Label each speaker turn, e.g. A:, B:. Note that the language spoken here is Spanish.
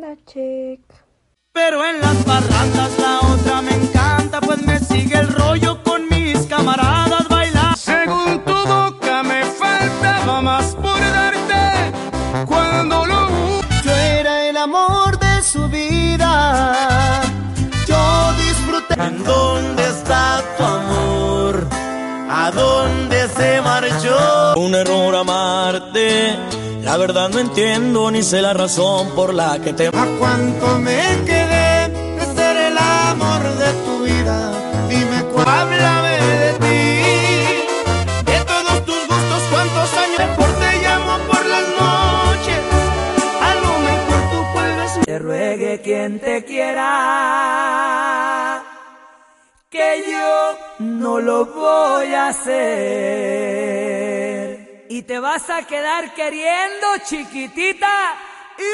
A: Anda, check.
B: Pero en las parrandas la otra me encanta, pues me sigue el rollo con mis camaradas bailar.
C: Según tu boca me faltaba más por darte cuando yo era el amor de su vida. Yo disfruté.
B: ¿En dónde está tu amor? ¿A dónde se marchó? Un error amarte. La verdad no entiendo ni sé la razón por la que te...
C: ¿A cuánto me quedé de ser el amor de tu vida? Dime háblame de ti, de todos tus gustos, cuántos años. Mejor te llamo por las noches, a lo mejor tú puedes.
B: Te ruegue quien te quiera, que yo no lo voy a hacer.
D: Y te vas a quedar queriendo, chiquitita.